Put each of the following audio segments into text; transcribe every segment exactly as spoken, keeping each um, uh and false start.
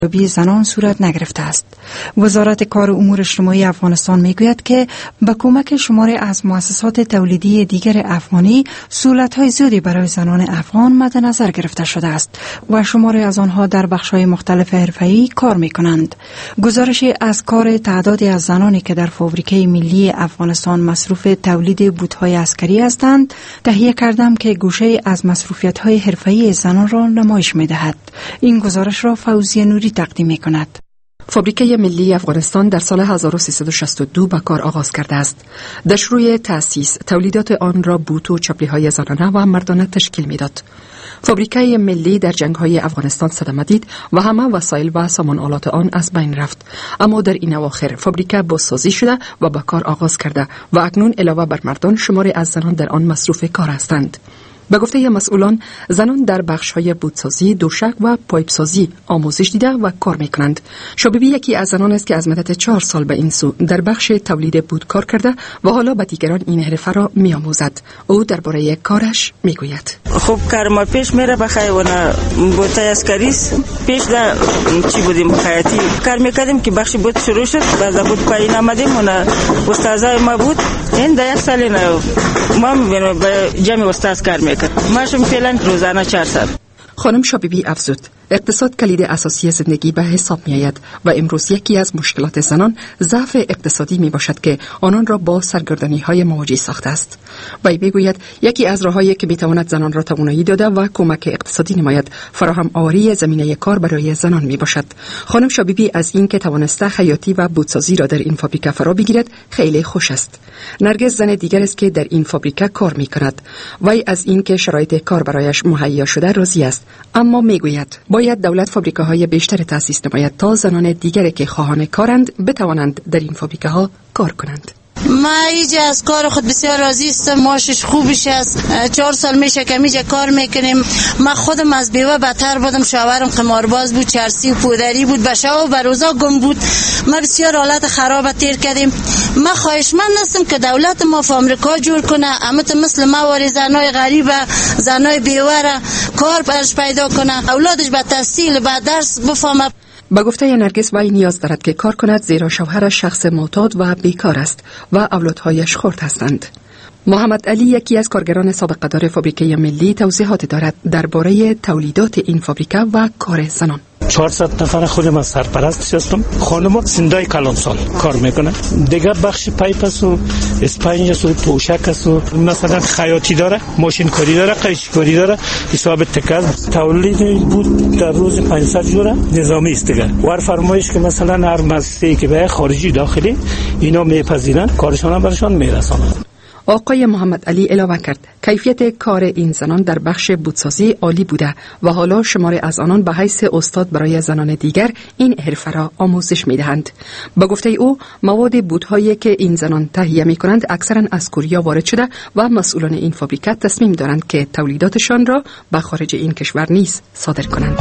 بی زنان صورت نگرفته است. وزارت کار و امور اجتماعی افغانستان میگوید که با کمک شماری از مؤسسات تولیدی دیگر افغانی سهولت‌های زیادی برای زنان افغان مد نظر گرفته شده است و شماری از آنها در بخش‌های مختلف حرفه‌ای کار می‌کنند. گزارشی از کار تعدادی از زنانی که در فابریکه ملی افغانستان مصروف تولید بوت‌های عسکری هستند تهیه کردم که گوشه از مصروفیت‌های حرفه‌ای زنان را نمایش می‌دهد. این گزارش را فوزیه نوری تقدیم می‌کند. فابریکه ملی افغانستان در سال هزار و سیصد و شصت و دو به کار آغاز کرده است. در شروع تأسیس تولیدات آن را بوت و چپلی‌های زنانه و مردانه تشکیل می‌داد. فابریکه ملی در جنگ‌های افغانستان صدمه دید و همه وسایل و سامان آلات آن از بین رفت. اما در این اواخر فابریکه بازسازی شده و به کار آغاز کرده و اکنون علاوه بر مردان شماری از زنان در آن مصروف کار هستند. به گفته مسئولان، زنان در بخش‌های بوتسازی، دوشک و پایپسازی آموزش دیده و کار می‌کنند. شابیبی یکی از زنان است که از مدت چهار سال به این سو در بخش تولید بوت کار کرده و حالا به دیگران این حرفه را می‌آموزد. او درباره کارش می‌گوید: خب کار ما پیش میره بخیر و نه بوت عسکری پیش در چی بودیم حیاتی کار می‌کردیم که بخش بوت شروع شد، بعد بوت پایین آمدیم و نه استادای ما بود. این در یک سال نه ما به جمع استاد کار می‌کردیم. ماشم فعلا روزانه چهارصد. خانم شابیبی افزود: اقتصاد کلید اساسی زندگی به حساب می آید و امروز یکی از مشکلات زنان ضعف اقتصادی می باشد که آنان را با سرگردانی های مواجه ساخته است. وی می گوید یکی از راههایی که می تواند زنان را توانایی داده و کمک اقتصادی نماید فراهم آوری زمینه کار برای زنان می باشد. خانم شابیبی از این که توانسته خیاطی و بوتسازی را در این فابریکه فرا بگیرد خیلی خوش است. نرگس زن دیگر است که در این فابریکه کار می کند. وی از این که شرایط کار برایش مهیا شده راضی است، اما می گوید باید دولت فابریکه های بیشتر تأسیس نماید تا زنان دیگری که خواهان کارند بتوانند در این فابریکه ها کار کنند. ما اینجا از کار خود بسیار راضی هستم، معاشش خوبش است. چهار سال میشه که اینجا کار میکنیم. من خودم از بیوه بدتر بودم، شوهرم قمارباز بود، چرسی و پودری بود، به شب و به روزا گم بود. ما بسیار حالت خراب تیر کردیم. من خواهشمند هستم که دولت ما في امریکا جور کنه، امت مثل ما واری زنای غریب زنای بیوه را کار برش پیدا کنه، اولادش به تحصیل به درس بفهمه. با گفته نرگس وی نیاز دارد که کار کند زیرا شوهرش شخص معتاد و بیکار است و اولادهایش خرد هستند. محمد علی یکی از کارگران سابق دار فابریکه ملی توضیحات دارد درباره تولیدات این فابریکه و کار زنان. چهارصد نفر خودم از سرپرست هستم. خانم سندای کلانسال کار میکنه. دیگه بخش پایپ است و اسپنج است و توشک است و مثلا خیاطی داره، ماشین کاری داره، قش کاری داره، حساب تکز تولید بود در روز پانصد جوره نظامی است دیگه. ور فرمایش که مثلا هر مؤسسه‌ای که به خارجی داخلی اینا میپذیرن کارشون برشون میرسونن. آقای محمد علی علاوه کرد کیفیت کار این زنان در بخش بوتسازی عالی بوده و حالا شماری از آنان به حیث استاد برای زنان دیگر این حرفه را آموزش می‌دهند. با گفته او مواد بوت‌هایی که این زنان تهیه می‌کنند اکثرا از کره وارد شده و مسئولان این فابریکه تصمیم دارند که تولیداتشان را به خارج این کشور نیز صادر کنند.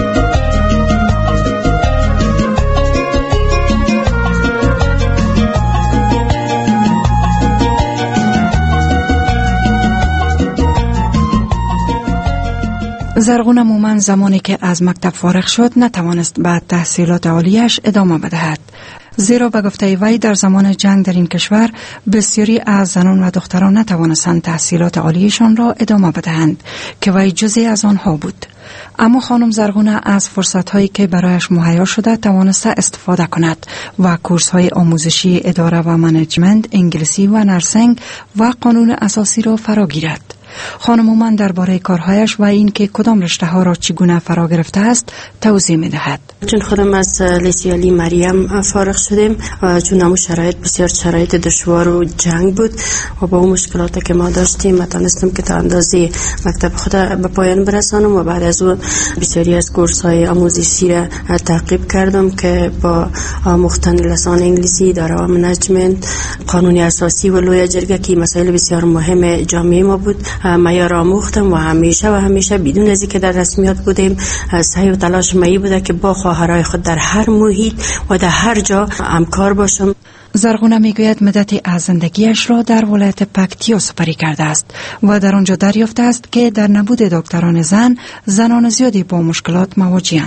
زرغون مومن زمانی که از مکتب فارغ شد نتوانست بعد تحصیلات عالیش ادامه بدهد، زیرا به گفته وی در زمان جنگ در این کشور بسیاری از زنان و دختران نتوانستند تحصیلات عالیشان را ادامه بدهند که وی جزئی از آنها بود. اما خانم زرغونه از فرصت‌هایی که برایش مهیا شده توانسته استفاده کند و کورس‌های آموزشی اداره و منیجمنت، انگلیسی و نرسینگ و قانون اساسی را فرا گیرد. خانم مومن درباره کارهایش و این که کدام رشته ها را چگونه فرا گرفته است توضیح می‌دهد. چون خودم از لیسه علی مریم فارغ شدیم و چون همون شرایط بسیار شرایط دشوار و جنگ بود و با اون مشکلاتی که ما داشتیم ما تونستم که تا اندازه مکتب خود به پایان برسانم و بعد از اون بسیاری از کورس‌های آموزشی را تعقیب کردم که با آموختن لسان انگلیسی، اداره و منیجمنت، قانون اساسی و لوی جرگه که مسائل بسیار مهم جامعه ما بود معیار آموختم و همیشه و همیشه بدون از اینکه در رسمیات بودیم سعی و تلاش می بوده که با خواهرای خود در هر محیط و در هر جا همکار باشم. زرغونه میگوید مدتی از زندگیش را در ولایت پکتیا سپری کرده است و در آنجا دریافته است که در نبود دکتران زن زنان زیادی با مشکلات مواجه‌اند.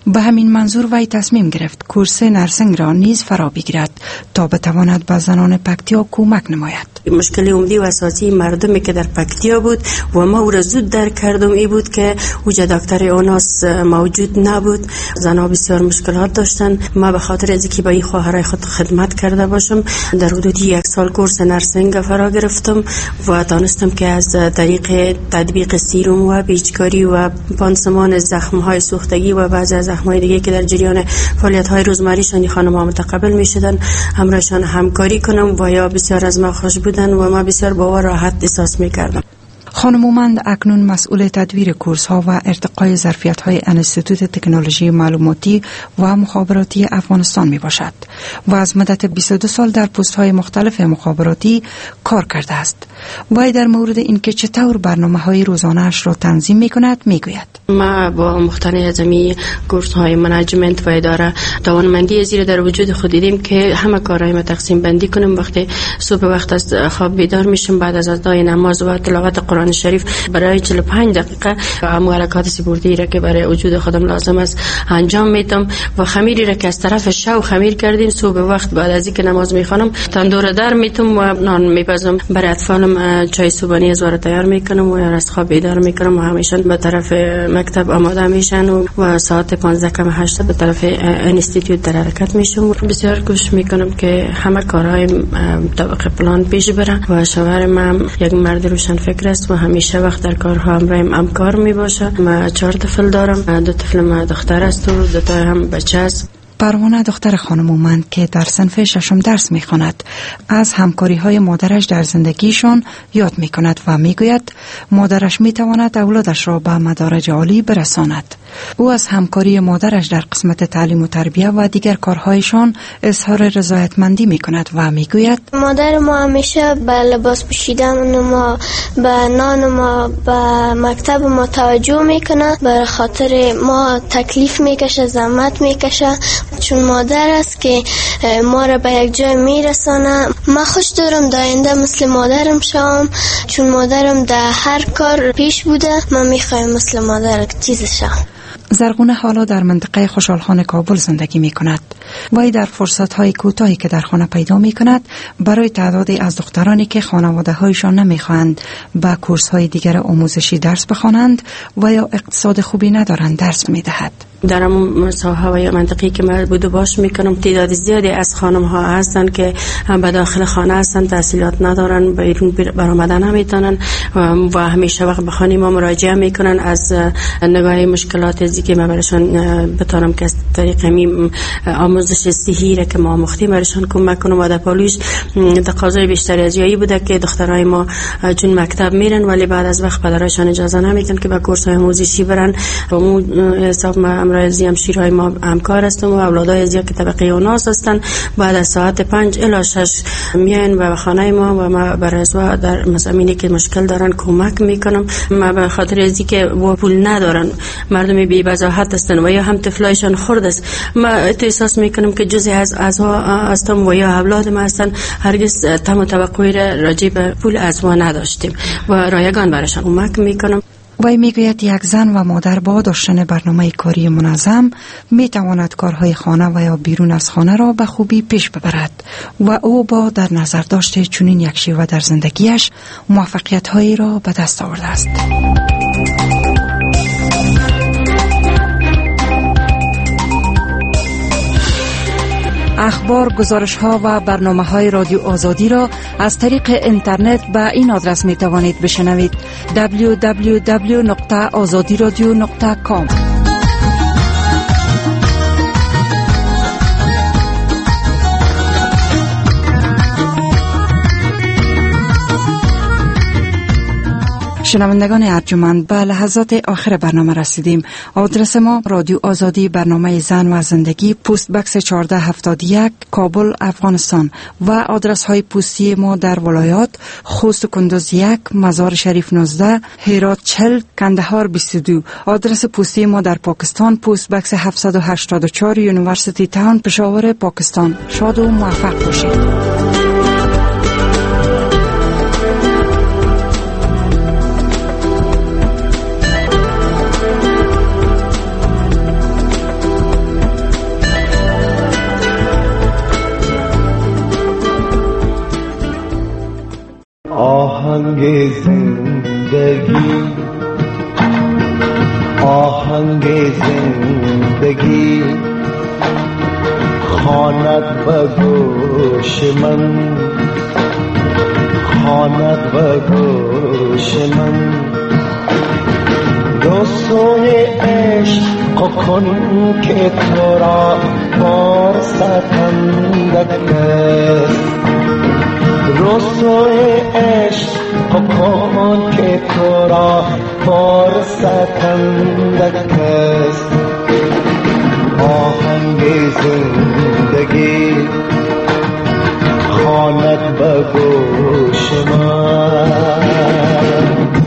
به همین منظور وی تصمیم گرفت کورس نرسنگ را نیز فرا بگیرد تا بتواند به زنان پکتیا کمک نماید. مشکل عمده و اساسی مردمی که در پکتیا بود و ما او را زود درک کردم ای بود که اوجا دکتر اوناس موجود نبود. زنها بسیار مشکلات داشتن. ما به خاطر از اینکه با این خواهرای خود خدمت کرده باشم در حدود یک سال کورس نرسنگ فرا گرفتم و دانستم که از طریق تطبیق سیروم و بیجکاری و پانسمان زخم‌های سوختگی و بعضی از زخم‌های دیگه که در جریان فعالیت‌های روزمریشان خانم‌ها متقبل می‌شدن همراهشان همکاری کنم و یا بسیار از ما خوش بودن و ما بسیار باور راحت احساس می‌کردم. خانم مومند اکنون مسئول تدویر کورس ها و ارتقای ظرفیت های انستیتوت تکنولوژی معلوماتی و مخابراتی افغانستان می باشد و از مدت بیست و دو سال در پست های مختلف مخابراتی کار کرده است. وی در مورد اینکه چطور برنامه های روزانه اش را تنظیم می کند می گوید. ما با مختلف از می کورس های منیجمنت و اداره توانمندی زیر در وجود خود دیدیم که همه کارهای ما تقسیم بندی کنیم. وقتی صبح وقت از خواب بیدار میشم بعد از ادای نماز و تلاوت قرآن شریف برای چهل و پنج دقیقه و حرکات سپورتی را که برای وجود خودم لازم است انجام میدم و خمیری را که از طرف شو خمیر کردیم صبح وقت بعد از اینکه نماز میخوانم تندور در میتم و نان میپزم. برای اطفالم چای صبحانه از وارد تیار میکنم و از خواب بیدار میکنم و همیشه به طرف مکتب آماده میشن و, و ساعت پانزده کم هشت به طرف انستیتوت در حرکت میشم. بسیار کوشش میکنم که همه کارهای طبق پلان پیش بره و شوهر من یک مرد روشن فکر است و همیشه وقت در کارها همراهم همکار می باشه. من چهار طفل دارم. دو طفل ما دختر است و دو تا هم بچه است. پروانه دختر خانم مومند که در صنف ششم درس می خواند از همکاری های مادرش در زندگیشان یاد می کند و می گوید مادرش می تواند اولادش را به مدارج عالی برساند. او از همکاری مادرش در قسمت تعلیم و تربیه و دیگر کارهایشان اظهار رضایتمندی می کند و می گوید مادر ما همیشه به لباس پوشیدن ما، به نان ما، به مکتب ما توجه می کند. به خاطر ما تکلیف می کشه، زحمت می کشه، چون مادر است که ما را به یک جای می رسانه. من خوش دارم در آینده مثل مادرم شوم، چون مادرم در هر کار پیش بوده. من می خواهم مثل مادر چیز شوم. زرغونه حالا در منطقه خوشحالخان کابل زندگی می کند. وی در فرصت های کوتاهی که در خانه پیدا می کند برای تعدادی از دخترانی که خانواده هایشان نمی خواهند به کورس های دیگر آموزشی درس بخوانند و یا اقتصاد خوبی ندارند درس می دهد. در همون ساحه و یا منطقی که من بود و باش میکنم تعداد زیادی از خانم ها هستن که به داخل خانه هستن، تحصیلات ندارن، بیرون برآمدن نمیتونن و همیشه وقت به خانه ما مراجعه میکنن از نگاه مشکلات ازی که من برشان بتونم که از طریق می آموزش صحی را که ما مختیم برشان کمک کنم. و در پالوش تقاضای بیشتری از جایی بوده که دخترای ما چون مکتب میرن ولی بعد از وقت پدرایشان اجازه نمیدن که به کورس های آموزشی برن. و اون حساب ما امروزی هم شیرهای ما همکار هستم و اولادای از یک طبقه اوناس هستن. بعد از ساعت پنج الی شش میاین و خانه ما و ما برای و در مسئمینی که مشکل دارن کمک میکنم. ما به خاطر ازی که و پول ندارن، مردم بی بضاحت هستن و یا هم طفلایشان خرد است، ما احساس میکنم که جزء از ازوا هستم و یا اولاد ما هستن. هرگز تم و توقعی را راجع به پول ازوا نداشتیم و رایگان برایشان کمک میکنم. وی میگوید یک زن و مادر با داشتن برنامه کاری منظم می تواند کارهای خانه و یا بیرون از خانه را به خوبی پیش ببرد و او با در نظر داشته چنین یک شیوه در زندگیش موفقیت هایی را به دست آورده است. اخبار، گزارش ها و برنامه های رادیو آزادی را از طریق اینترنت به این آدرس می توانید بشنوید: دبلیو دبلیو دبلیو نقطه آزادی رادیو نقطه کام. شنوندگان ارجمند، به لحظات آخر برنامه رسیدیم. آدرس ما: رادیو آزادی، برنامه زن و زندگی، پست بکس چهارده هفتاد و یک، کابل، افغانستان. و آدرس های پستی ما در ولایات: خوست و کندوز یک، مزار شریف نوزده، هرات چهل، کندهار بیست و دو. آدرس پستی ما در پاکستان: پست بکس هفتصد و هشتاد و چهار، یونیورسیتی تاون، پشاور، پاکستان. شاد و موفق باشید. زندگی آهنگ زندگی خواند به گوش من خواند به گوش من رسوی عشق کن که تو را فرصتندک است رسوی عشق کن که تو را فرصتندک است آهنگ زندگی خواند به گوش من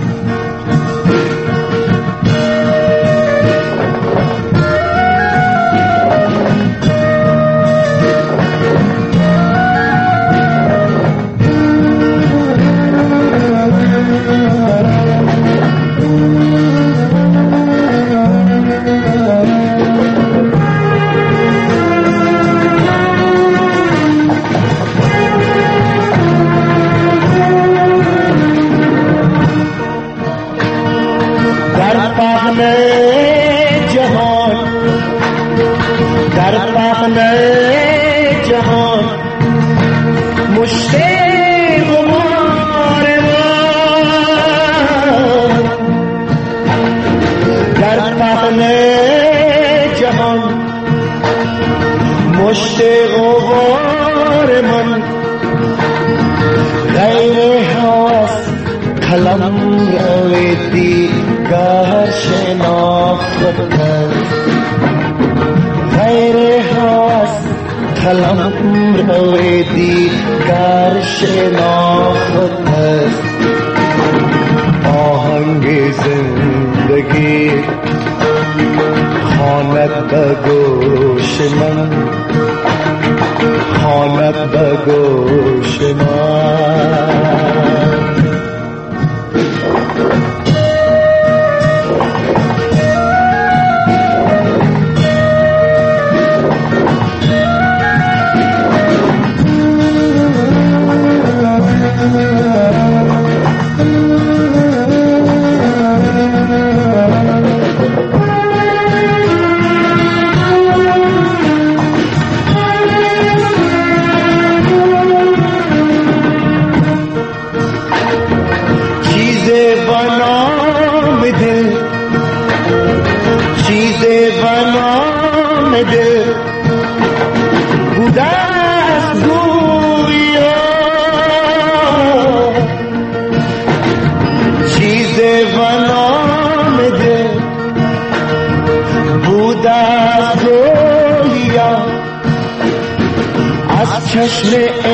چشم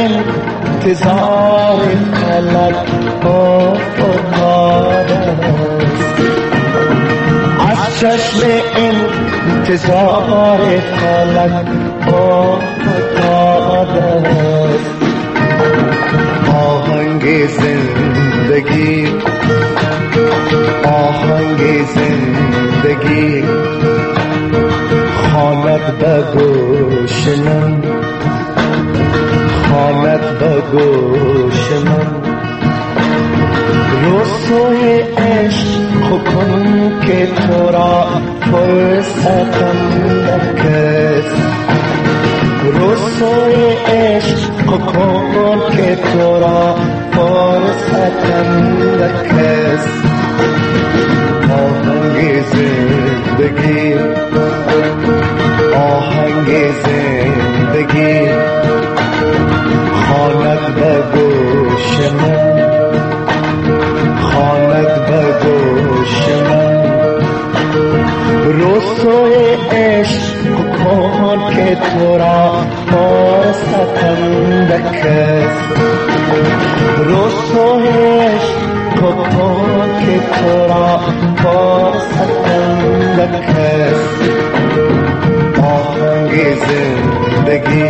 انتظار فلک افتاده است از چشم انتظار فلک افتاده است آهنگ زندگی آهنگ زندگی خواند به گوش من خواند به گوش من رسوی عشق کن که تو را فرصتم دکست رسوی عشق کن که تو را فرصتم دکست آهنگ زندگی آهنگ زندگی خواند به گوش من خواند به گوش من رسوی عشق کن که تو را فرصتم دکست رسوی عشق کن که تو را فرصتم دکست آهنگ زندگی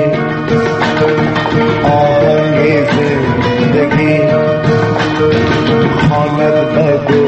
آهنگ زندگی خواند به